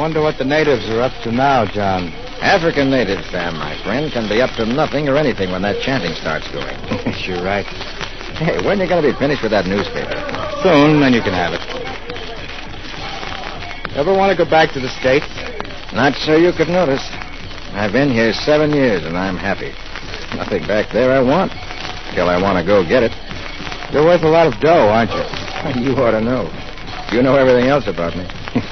wonder what the natives are up to now, John. African natives, Sam, my friend, can be up to nothing or anything when that chanting starts going. You're right. Hey, when are you going to be finished with that newspaper? Soon, then you can have it. Ever want to go back to the States? Not sure you could notice. I've been here 7 years, and I'm happy. Nothing back there I want. Till I want to go get it. You're worth a lot of dough, aren't you? You ought to know. You know everything else about me.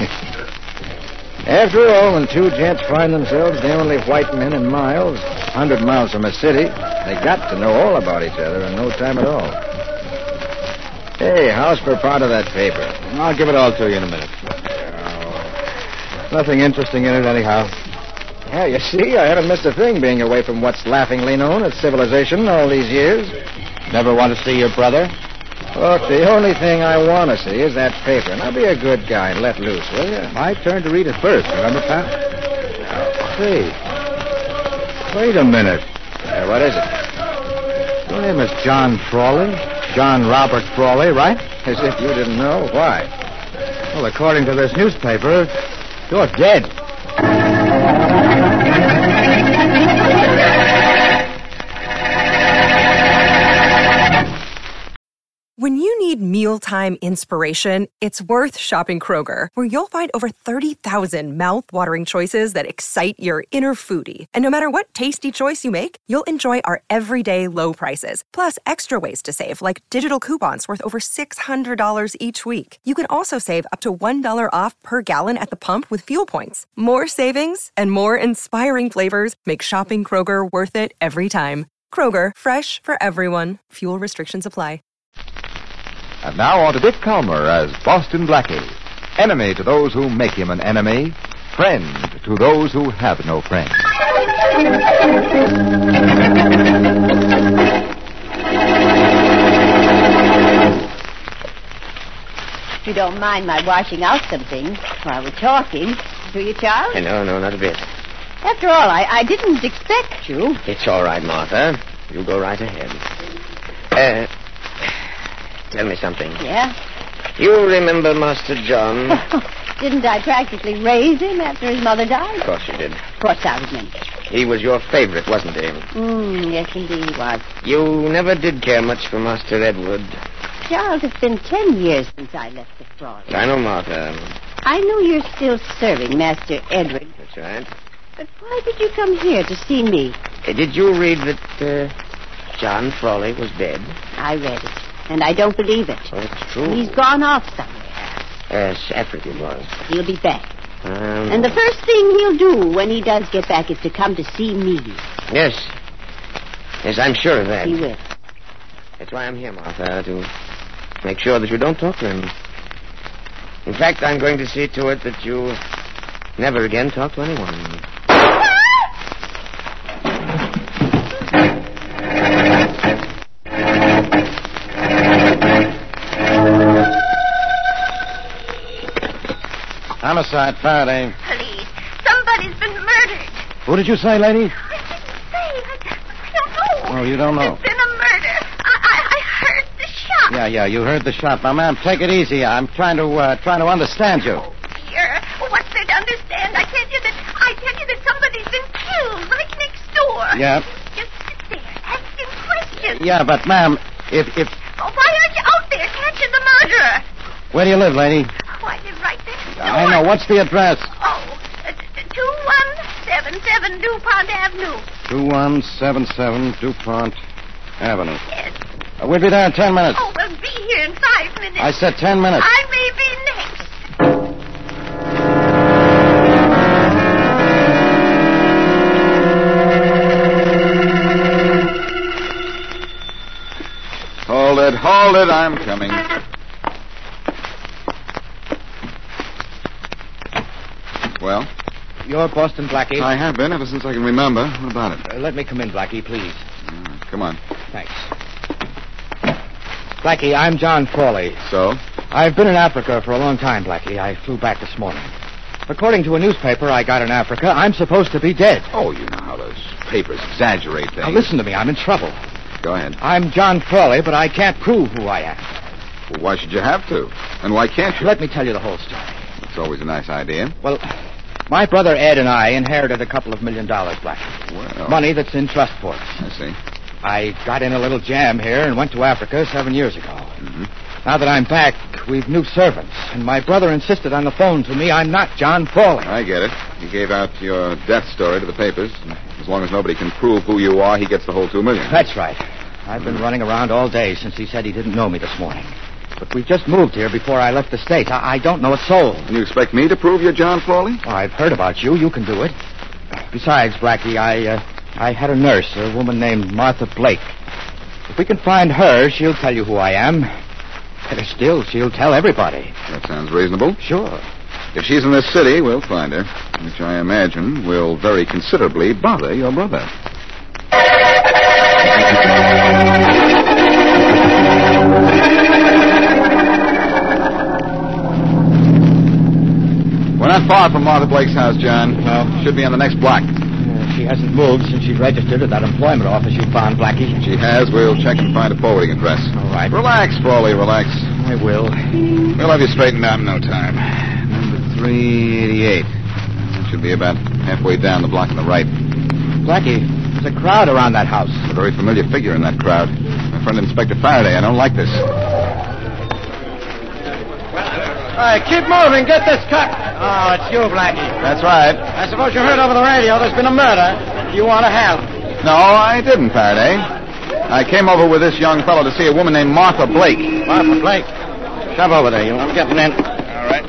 After all, when two gents find themselves the only white men in miles, 100 miles from a city, they got to know all about each other in no time at all. Hey, how's for part of that paper? I'll give it all to you in a minute. Nothing interesting in it, anyhow. Yeah, you see, I haven't missed a thing being away from what's laughingly known as civilization all these years. Never want to see your brother? Look, the only thing I want to see is that paper. Now, be a good guy and let loose, will you? My turn to read it first, remember, pal? Hey, wait a minute. What is it? Your name is John Frawley? John Robert Frawley, right? As if you didn't know. Why? Well, according to this newspaper, you're dead. When you need mealtime inspiration, it's worth shopping Kroger, where you'll find over 30,000 mouth-watering choices that excite your inner foodie. And no matter what tasty choice you make, you'll enjoy our everyday low prices, plus extra ways to save, like digital coupons worth over $600 each week. You can also save up to $1 off per gallon at the pump with fuel points. More savings and more inspiring flavors make shopping Kroger worth it every time. Kroger, fresh for everyone. Fuel restrictions apply. And now on to Dick Calmer as Boston Blackie. Enemy to those who make him an enemy. Friend to those who have no friend. If you don't mind my washing out some things while we're talking. Do you, Charles? No, not a bit. After all, I didn't expect you. It's all right, Martha. You go right ahead. Tell me something. Yeah? You remember Master John? Didn't I practically raise him after his mother died? Of course you did. Of course I remember. He was your favorite, wasn't he? Yes, indeed he was. You never did care much for Master Edward. Charles, it's been 10 years since I left the front. I know, Martha. I know you're still serving Master Edward. That's right. But why did you come here to see me? Did you read that John Frawley was dead? I read it, and I don't believe it. Oh, it's true. He's gone off somewhere. Yes, Africa was. He'll be back. And the first thing he'll do when he does get back is to come to see me. Yes. Yes, I'm sure of that. He will. That's why I'm here, Martha, to make sure that you don't talk to him. In fact, I'm going to see to it that you never again talk to anyone. Homicide, Faraday. Police. Somebody's been murdered. Who did you say, lady? I don't know. Oh, you don't know. There's been a murder. I heard the shot. Yeah, you heard the shot. Now, ma'am, take it easy. I'm trying to understand you. Oh, dear. What's there to understand? I tell you that somebody's been killed right next door. Yeah. Just sit there asking questions. Yeah, but, ma'am, if... Oh, why aren't you out there catching the murderer? Where do you live, lady? Oh, I live right next door. I know. What's the address? Oh, 2177 DuPont Avenue. 2177 DuPont Avenue. Yes. We'll be there in 10 minutes. Oh, we'll be here in 5 minutes. I said 10 minutes. I may be next. Hold it, I'm coming. Well? You're Boston Blackie? I have been ever since I can remember. What about it? Let me come in, Blackie, please. All right, come on. Thanks. Blackie, I'm John Frawley. So? I've been in Africa for a long time, Blackie. I flew back this morning. According to a newspaper I got in Africa, I'm supposed to be dead. Oh, you know how those papers exaggerate things. Now, listen to me. I'm in trouble. Go ahead. I'm John Frawley, but I can't prove who I am. Well, why should you have to? And why can't you? Let me tell you the whole story. It's always a nice idea. Well, My brother Ed and I inherited a couple of $1 million, Blackie. Well, Money that's in trust for us. I see. I got in a little jam here and went to Africa 7 years ago. Mm-hmm. Now that I'm back, we've new servants. And my brother insisted on the phone to me I'm not John Frawley. I get it. He gave out your death story to the papers. As long as nobody can prove who you are, he gets the whole $2 million. That's right. I've been running around all day since he said he didn't know me this morning. But we just moved here before I left the States. I don't know a soul. And you expect me to prove you're John Frawley? Well, I've heard about you. You can do it. Besides, Blackie, I had a nurse, a woman named Martha Blake. If we can find her, she'll tell you who I am. Better still, she'll tell everybody. That sounds reasonable. Sure. If she's in this city, we'll find her, which I imagine will very considerably bother your brother. We're not far from Martha Blake's house, John. No. Should be on the next block. She hasn't moved since she registered at that employment office you found, Blackie. She has. We'll check and find a forwarding address. All right. Relax, Frawley, relax. I will. We'll have you straightened out in no time. Number 388. That should be about halfway down the block on the right. Blackie, there's a crowd around that house. A very familiar figure in that crowd. My friend Inspector Faraday. I don't like this. All right, keep moving. Get this cut. Oh, it's you, Blackie. That's right. I suppose you heard over the radio there's been a murder. You want to help? No, I didn't, Faraday. I came over with this young fellow to see a woman named Martha Blake. Martha Blake. Shove over there, you. I'm getting in. All right.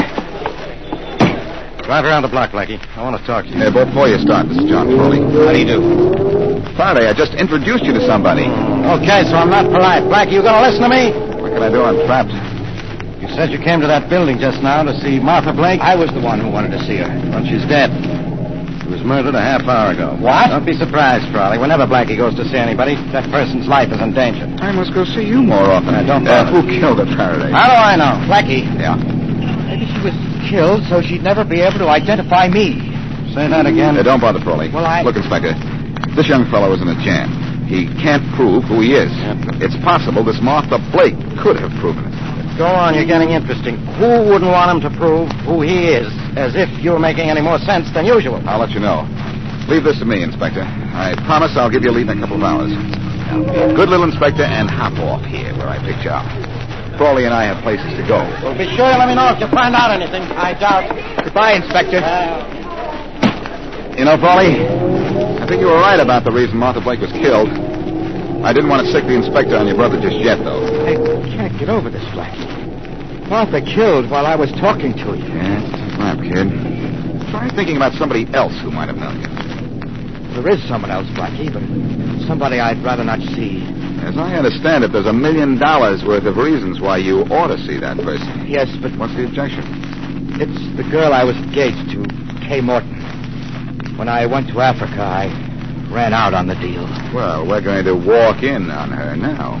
Drive around the block, Blackie. I want to talk to you. Hey, before you start, this is John Frawley. How do you do? Faraday, I just introduced you to somebody. Okay, so I'm not polite. Blackie, you going to listen to me? What can I do? I'm trapped. You said you came to that building just now to see Martha Blake? I was the one who wanted to see her. Well, she's dead. She was murdered a half hour ago. What? Don't be surprised, Frawley. Whenever Blackie goes to see anybody, that person's life is in danger. I must go see you more often. Don't bother. Who killed her, Faraday? How do I know? Blackie. Yeah. Maybe she was killed so she'd never be able to identify me. Say that again. Don't bother, Frawley. Well, Look, Inspector, this young fellow is in a jam. He can't prove who he is. Yep. It's possible this Martha Blake could have proven it. Go on, you're getting interesting. Who wouldn't want him to prove who he is, as if you were making any more sense than usual? I'll let you know. Leave this to me, Inspector. I promise I'll give you a lead in a couple of hours. Now, be a good little inspector and hop off here where I picked you up. Frawley and I have places to go. Well, be sure you let me know if you find out anything. I doubt. Goodbye, Inspector. You know, Frawley, I think you were right about the reason Martha Blake was killed. I didn't want to sick the inspector on your brother just yet, though. I can't get over this, Blackie. Martha killed while I was talking to you. Yeah, tough rap, kid. Try thinking about somebody else who might have known you. There is someone else, Blackie, but somebody I'd rather not see. As I understand it, there's $1 million worth of reasons why you ought to see that person. Yes, but What's the objection? it's the girl I was engaged to, Kay Morton. When I went to Africa, I ran out on the deal. Well, we're going to walk in on her now.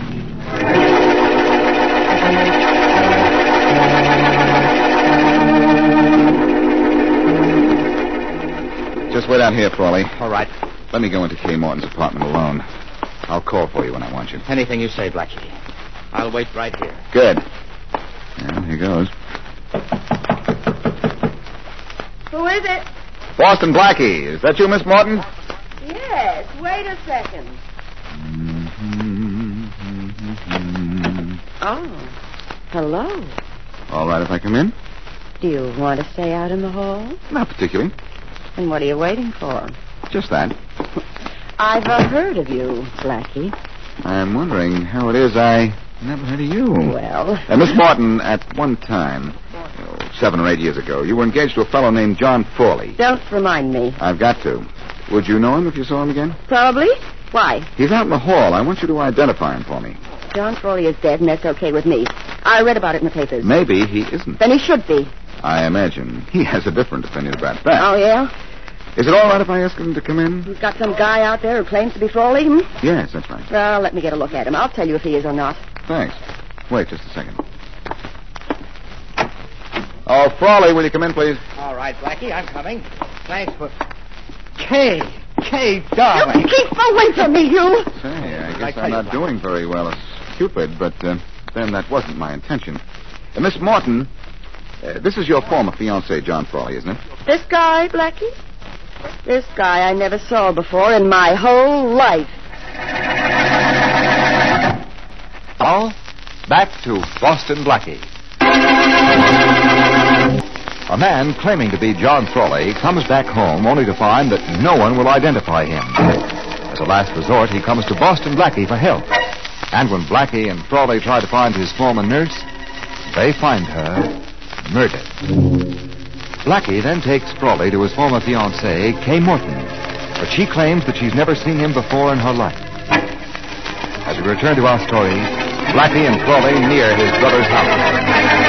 Just wait out here, Frawley. All right. Let me go into Kay Morton's apartment alone. I'll call for you when I want you. Anything you say, Blackie. I'll wait right here. Good. Well, here goes. Who is it? Boston Blackie. Is that you, Miss Morton? Yes, wait a second. Oh, hello. All right if I come in? Do you want to stay out in the hall? Not particularly. And what are you waiting for? Just that. I've heard of you, Blackie. I'm wondering how it is I never heard of you. Well, Miss Morton, at one time, 7 or 8 years ago, you were engaged to a fellow named John Frawley. don't remind me. I've got to. Would you know him if you saw him again? Probably. Why? He's out in the hall. I want you to identify him for me. John Frawley is dead, and that's okay with me. I read about it in the papers. Maybe he isn't. Then he should be. I imagine he has a different opinion about that. Oh, yeah? Is it all right if I ask him to come in? You've got some guy out there who claims to be Frawley, hmm? Yes, that's right. Well, let me get a look at him. I'll tell you if he is or not. Thanks. Wait just a second. Oh, Frawley, will you come in, please? All right, Blackie, I'm coming. Thanks for... Kay, darling. You keep away from me, you! Say, I I guess tell I'm you, not doing very well as Cupid, but then that wasn't my intention. Miss Morton, This is your former fiancé, John Frawley, isn't it? This guy, Blackie? This guy I never saw before in my whole life. Now, back to Boston Blackie. A man claiming to be John Frawley comes back home only to find that no one will identify him. As a last resort, he comes to Boston Blackie for help. And when Blackie and Frawley try to find his former nurse, they find her murdered. Blackie then takes Frawley to his former fiancée, Kay Morton, but she claims that she's never seen him before in her life. As we return to our story, Blackie and Frawley near his brother's house.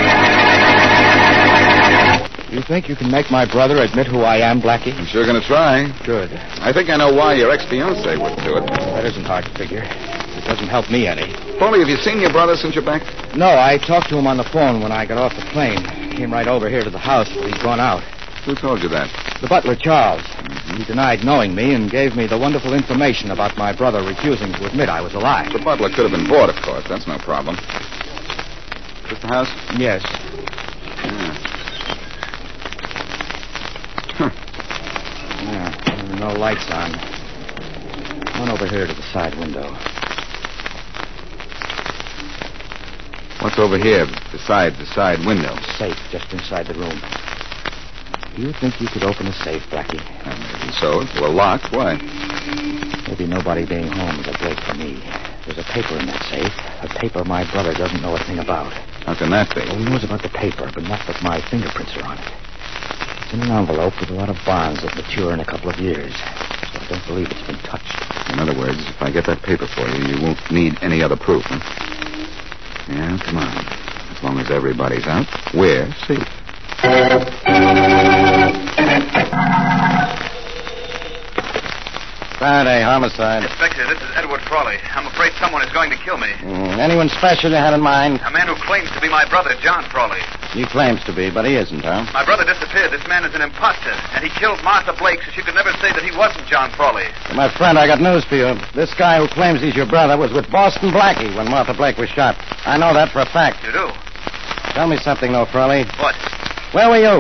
You think you can make my brother admit who I am, Blackie? I'm sure going to try. Good. I think I know why your ex-fiancé wouldn't do it. That isn't hard to figure. It doesn't help me any. Frawley, have you seen your brother since you're back? No, I talked to him on the phone when I got off the plane. Came right over here to the house, but he's gone out. Who told you that? The butler, Charles. He denied knowing me and gave me the wonderful information about my brother refusing to admit I was alive. The butler could have been bought, of course. That's no problem. Is this the house? Yes. Yeah. Yeah, no lights on. One over here to the side window. What's over here beside the side window? Safe just inside the room. Do you think you could open a safe, Blackie? Maybe so. It's well locked. Why? Maybe nobody being home is a break for me. There's a paper in that safe. A paper my brother doesn't know a thing about. How can that be? Well, he knows about the paper, but not that my fingerprints are on it. It's in an envelope with a lot of bonds that mature in a couple of years. So I don't believe it's been touched. In other words, if I get that paper for you, you won't need any other proof, huh? Yeah, come on. As long as everybody's out, we're safe. Faraday, homicide. Inspector, this is Edward Frawley. I'm afraid someone is going to kill me. Anyone special you had in mind? A man who claims to be my brother, John Frawley. He claims to be, but he isn't, huh? My brother disappeared. This man is an imposter, and he killed Martha Blake so she could never say that he wasn't John Frawley. My friend, I got news for you. This guy who claims he's your brother was with Boston Blackie when Martha Blake was shot. I know that for a fact. You do? Tell me something, though, Frawley. What? Where were you?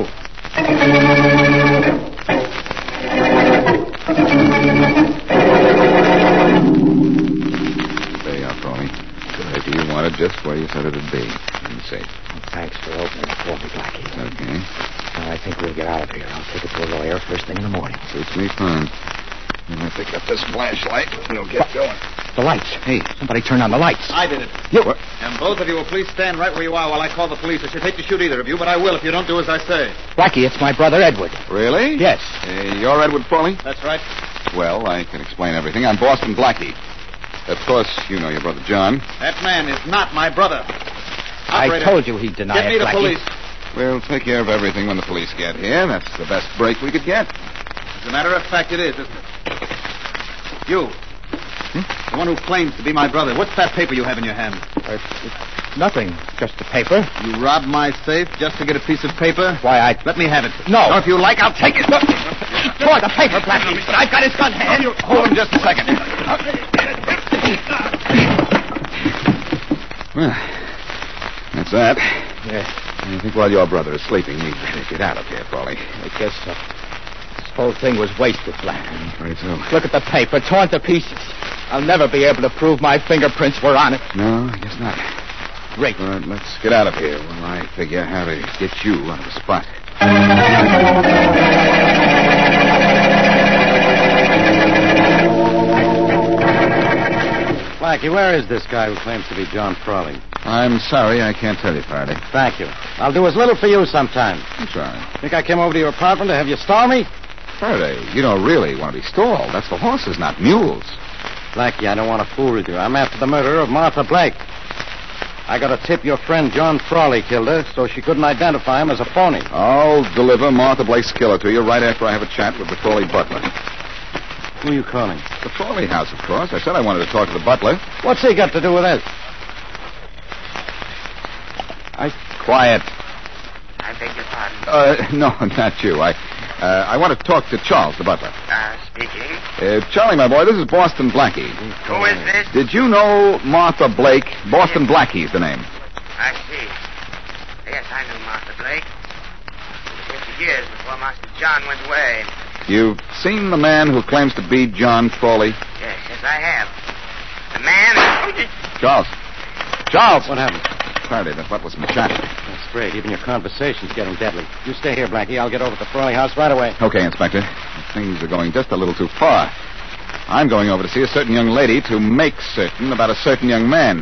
There you are, Frawley. Good idea. You want it just where you said it'd be. In safe. Well, thanks for opening it for me, Blackie. Okay. Now, I think we'll get out of here. I'll take it to a lawyer first thing in the morning. Suits me fine. I'm going to pick up this flashlight and we'll get going. The lights. Hey, somebody turn on the lights. I did it. You. And both of you will please stand right where you are while I call the police. I should hate to shoot either of you, but I will if you don't do as I say. Blackie, it's my brother, Edward. Really? Yes. You're Edward Frawley? That's right. Well, I can explain everything. I'm Boston Blackie. Of course, you know your brother John. That man is not my brother. Operator, I told you he'd deny get me it, the Blackie. police. We'll take care of everything when the police get here. That's the best break we could get. As a matter of fact, it is, isn't it? You. The one who claims to be my brother. What's that paper you have in your hand? It's nothing. Just the paper. You robbed my safe just to get a piece of paper? Why, Let me have it. No. Or if you like, I'll take it. For the paper, Blackie. But I've got his gun hand. Hold him just a second. Well, that's that. Yes. I think while your brother is sleeping, we better get out of here, Frawley. I guess so. This whole thing was wasted, Blackie. I'm afraid so. Look at the paper, torn to pieces. I'll never be able to prove my fingerprints were on it. No, I guess not. Great. All right, let's get out of here while I figure how to get you out of the spot. Blackie, where is this guy who claims to be John Frawley? I'm sorry, I can't tell you, Faraday. Thank you. I'll do as little for you sometime. I'm sorry. Think I came over to your apartment to have you stall me? Faraday, you don't really want to be stalled. That's for horses, not mules. Blackie, I don't want to fool with you. I'm after the murderer of Martha Blake. I got a tip your friend John Frawley killed her, so she couldn't identify him as a phony. I'll deliver Martha Blake's killer to you right after I have a chat with the Frawley butler. Who are you calling? The Frawley house, of course. I said I wanted to talk to the butler. What's he got to do with this? Quiet. I beg your pardon. No, not you. I want to talk to Charles, the butler. Speaking. Charlie, my boy, this is Boston Blackie. Who is this? Did you know Martha Blake? Boston Blackie's the name. I see. Yes, I knew Martha Blake. years before Master John went away. You've seen the man who claims to be John Frawley? Yes, I have. The man... Charles! What happened? Faraday, the butler's been shot. That's great. Even your conversation's getting deadly. You stay here, Blackie. I'll get over to the Frawley house right away. Okay, Inspector. Things are going just a little too far. I'm going over to see a certain young lady to make certain about a certain young man.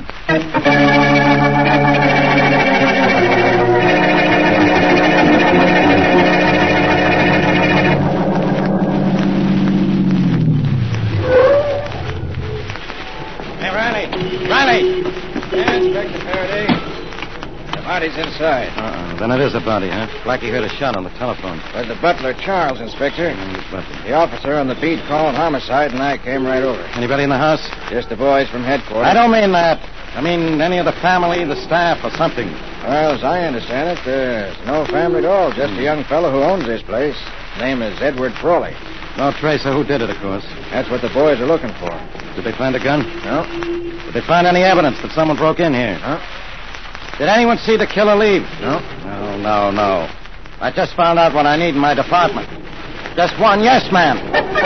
Hey, Riley! Yeah, Inspector Faraday. The body's inside. Then it is a body, huh? Blackie heard a shot on the telephone. But the butler, Charles, Inspector. Butler. The officer on the beat called homicide, and I came right over. Anybody in the house? Just the boys from headquarters. I don't mean that. I mean any of the family, the staff, or something. Well, as I understand it, there's no family at all. Just a young fellow who owns this place. Name is Edward Frawley. No trace of who did it, of course. That's what the boys are looking for. Did they find a gun? No? Did they find any evidence that someone broke in here? No? Did anyone see the killer leave? No? No. I just found out what I need in my department. Just one yes man.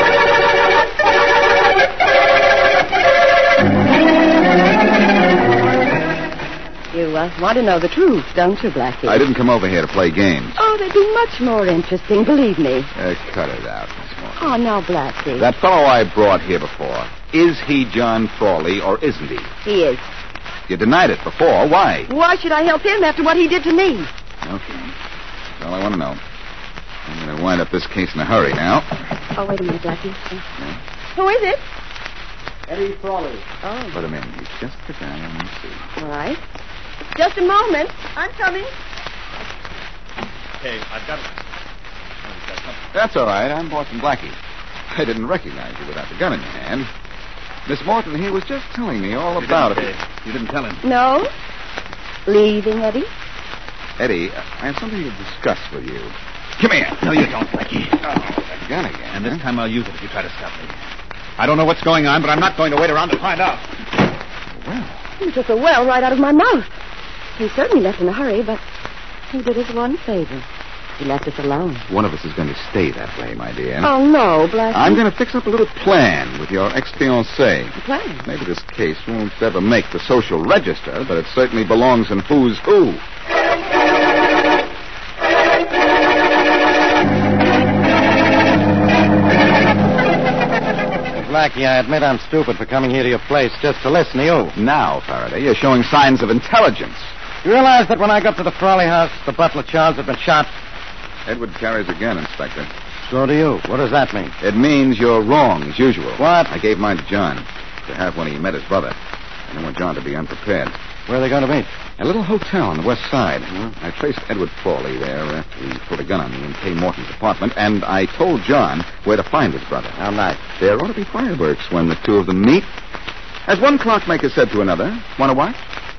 You want to know the truth, don't you, Blackie? I didn't come over here to play games. Oh, they'd be much more interesting, believe me. Cut it out, Miss Morton. Oh, no, Blackie. That fellow I brought here before, is he John Frawley or isn't he? He is. You denied it before. Why? Why should I help him after what he did to me? Okay. That's all I want to know. I'm going to wind up this case in a hurry now. Oh, wait a minute, Blackie. Who is it? Eddie Frawley. Oh, Put him in. He's just the guy I want to see. all right. Just a moment. I'm coming. Hey, I've got it. That's all right. I'm Boston Blackie. I didn't recognize you without the gun in your hand. Miss Morton, he was just telling me all about it. You didn't tell him. No? Leaving, Eddie? Eddie, I have something to discuss with you. Come here. No, you don't, Blackie. Oh, that gun again. And this time I'll use it if you try to stop me. I don't know what's going on, but I'm not going to wait around to find out. Well, He took the well right out of my mouth. He certainly left in a hurry, but he did us one favor. He left us alone. one of us is going to stay that way, my dear. Oh, no, Blackie. I'm going to fix up a little plan with your ex-fiancé. A plan? Maybe this case won't ever make the social register, but it certainly belongs in Who's Who. Blackie, I admit I'm stupid for coming here to your place just to listen to you. Now, Faraday, you're showing signs of intelligence. You realize that when I got to the Frawley house, the butler Charles had been shot? Edward carries a gun, Inspector. So do you. What does that mean? It means you're wrong, as usual. What? I gave mine to John to have when he met his brother. I don't want John to be unprepared. Where are they going to meet? A little hotel on the west side. I traced Edward Frawley there after he put a gun on me in Kay Morton's apartment, and I told John where to find his brother. How nice. There ought to be fireworks when the two of them meet. As one clockmaker said to another, want to watch?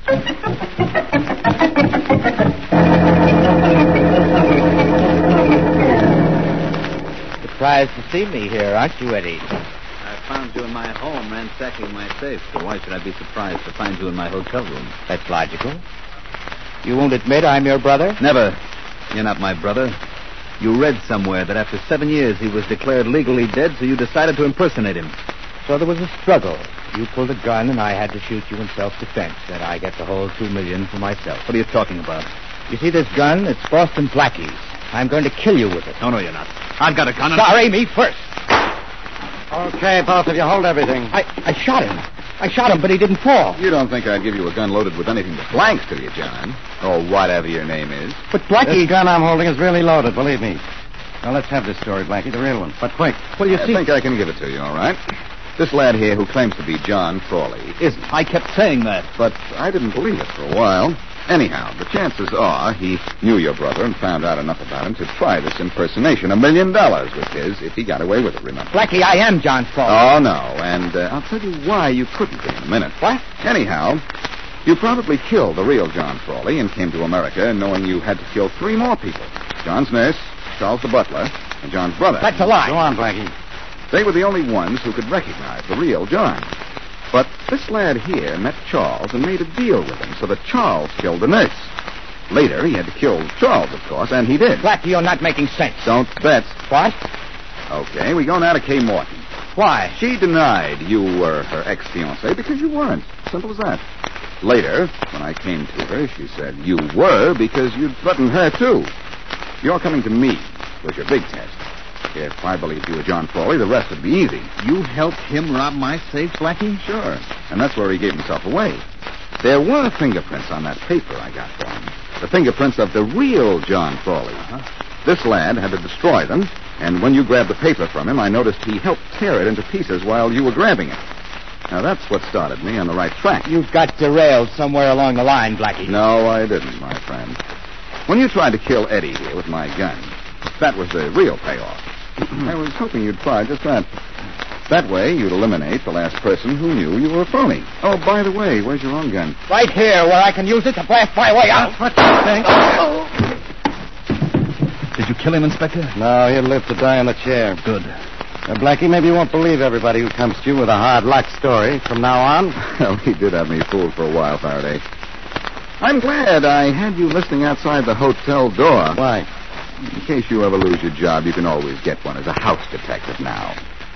Surprised to see me here, aren't you, Eddie? I found you in my home ransacking my safe, so why should I be surprised to find you in my hotel room? That's logical. You won't admit I'm your brother? Never. You're not my brother. You read somewhere that after 7 years he was declared legally dead, so you decided to impersonate him. So there was a struggle. You pulled a gun, and I had to shoot you in self-defense. Then I get the whole $2 million for myself. What are you talking about? You see this gun? It's Boston Blackie's. I'm going to kill you with it. No, you're not. I've got a gun. Sorry, me first. Okay, both of you, hold everything. I shot him. I shot him, but he didn't fall. You don't think I'd give you a gun loaded with anything but blanks, do you, John? Or whatever your name is. But Blackie... This gun I'm holding is really loaded, believe me. Now, let's have this story, Blackie, the real one. But quick. Well, you I see... think I can give it to you, all right? This lad here who claims to be John Frawley isn't. I kept saying that. But I didn't believe it for a while. Anyhow, the chances are he knew your brother and found out enough about him to try this impersonation. $1 million was his if he got away with it, remember? Blackie, I am John Frawley. Oh, no. And I'll tell you why you couldn't be in a minute. What? Anyhow, you probably killed the real John Frawley and came to America knowing you had to kill 3 more people. John's nurse, Charles the butler, and John's brother. That's a lie. Go on, Blackie. They were the only ones who could recognize the real John. But this lad here met Charles and made a deal with him so that Charles killed the nurse. Later, he had to kill Charles, of course, and he did. Blackie, you're not making sense. Don't bet. What? Okay, we go now to Kay Morton. Why? She denied you were her ex-fiancé because you weren't. Simple as that. Later, when I came to her, she said you were because you'd threatened her, too. Your coming to me was your big test. If I believed you were John Frawley, the rest would be easy. You helped him rob my safe, Blackie? Sure. And that's where he gave himself away. There were fingerprints on that paper I got for him. The fingerprints of the real John Frawley. This lad had to destroy them, and when you grabbed the paper from him, I noticed he helped tear it into pieces while you were grabbing it. Now, that's what started me on the right track. You got derailed somewhere along the line, Blackie. No, I didn't, my friend. When you tried to kill Eddie here with my gun, that was the real payoff. I was hoping you'd try just that. That way, you'd eliminate the last person who knew you were a phony. Oh, by the way, where's your own gun? Right here, where I can use it to blast my way out. What's that thing? Oh. Did you kill him, Inspector? No, he'll live to die in the chair. Good. Now, Blackie, maybe you won't believe everybody who comes to you with a hard luck story from now on. Well, he did have me fooled for a while, Faraday. I'm glad I had you listening outside the hotel door. Why? In case you ever lose your job, you can always get one as a house detective now.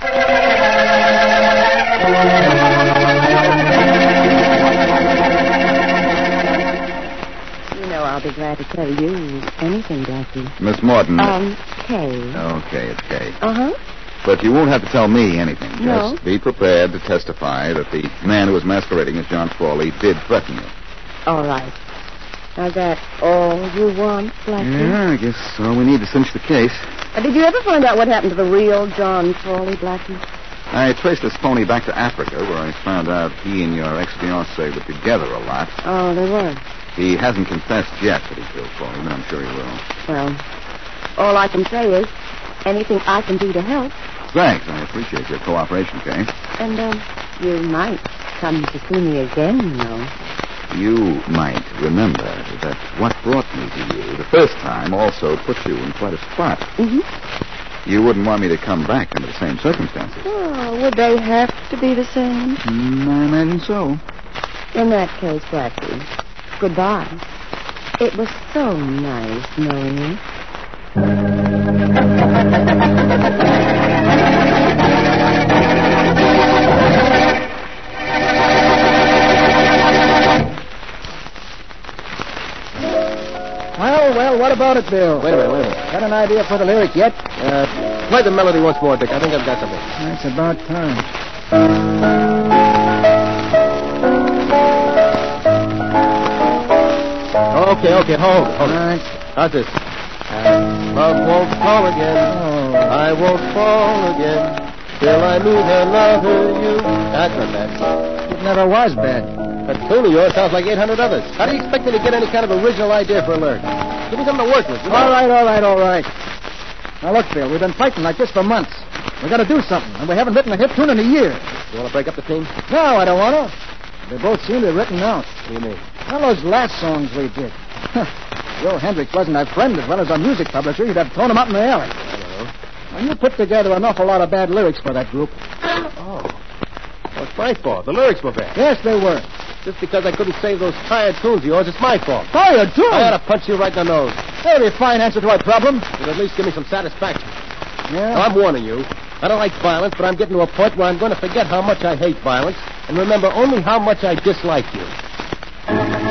You know, I'll be glad to tell you anything, Blackie. Miss Morton. Kay. Okay, it's Kay. Uh-huh. But you won't have to tell me anything. No. Just be prepared to testify that the man who was masquerading as John Frawley did threaten you. All right. Is that all you want, Blackie? Yeah, I guess all we need to cinch the case. Did you ever find out what happened to the real John Frawley, Blackie? I traced this phony back to Africa, where I found out he and your ex-fiancée were together a lot. Oh, they were. He hasn't confessed yet that he killed Frawley, but I'm sure he will. Well, all I can say is anything I can do to help. Thanks. I appreciate your cooperation, Kay. And, you might come to see me again, you know. You might remember that what brought me to you the first time also put you in quite a spot. Mm-hmm. You wouldn't want me to come back under the same circumstances. Oh, would they have to be the same? I imagine so. In that case, Blackie, goodbye. It was so nice knowing you. Well, what about it, Bill? Wait a minute. Got an idea for the lyric yet? Play the melody once more, Dick. I think I've got something. It's about time. Okay, hold. All right. How's this? Love won't fall again. Oh. I won't fall again. Till I meet another you. That's not bad. It never was bad. That tune of yours sounds like 800 others. How do you expect me to get any kind of original idea for a lyric? Give me something to work with. All right. Now, look, Bill, we've been fighting like this for months. We got to do something, and we haven't written a hit tune in a year. You want to break up the team? No, I don't want to. They both seem to be written out. What do you mean? Well, those last songs we did. Joe Hendricks wasn't our friend as well as our music publisher. You'd have thrown him out in the alley. Well, you put together an awful lot of bad lyrics for that group. Oh. Well, it's my fault. The lyrics were bad. Yes, they were. Just because I couldn't save those tired tunes of yours, it's my fault. Tired tunes? I ought to punch you right in the nose. That'll be a fine answer to our problem. But at least give me some satisfaction. Yeah? Now, I'm warning you. I don't like violence, but I'm getting to a point where I'm going to forget how much I hate violence and remember only how much I dislike you.